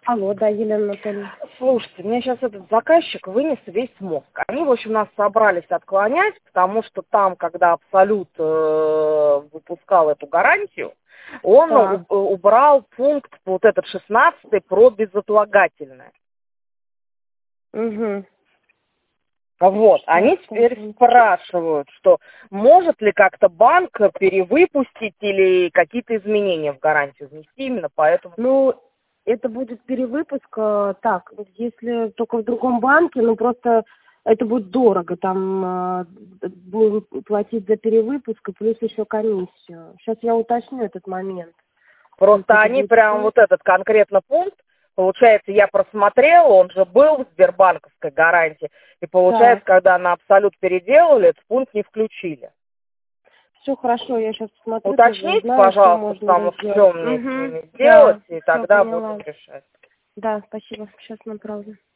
Алло, да, Елена Анатольевна. Слушайте, мне сейчас этот заказчик вынес весь мозг. Они, в общем, нас собрались отклонять, потому что там, когда Абсолют выпускал эту гарантию, он Так. убрал пункт вот этот 16-й про безотлагательное. Угу. Вот, они теперь спрашивают, что может ли как-то банк перевыпустить или какие-то изменения в гарантию внести именно поэтому. Ну, это будет перевыпуск, так, если только в другом банке, ну просто это будет дорого, там будем платить за перевыпуск и плюс еще комиссию. Сейчас я уточню этот момент. Просто они прям вот этот конкретно пункт, получается, я просмотрела, он же был в сбербанковской гарантии, и получается, Так. когда на Абсолют переделали, этот пункт не включили. Все хорошо, я сейчас посмотрю. Уточните, узнаю, пожалуйста, что потому можно что все мне сделать. с ними Да, сделать, и все тогда поняла. будем решать. Да, спасибо. Сейчас направлю.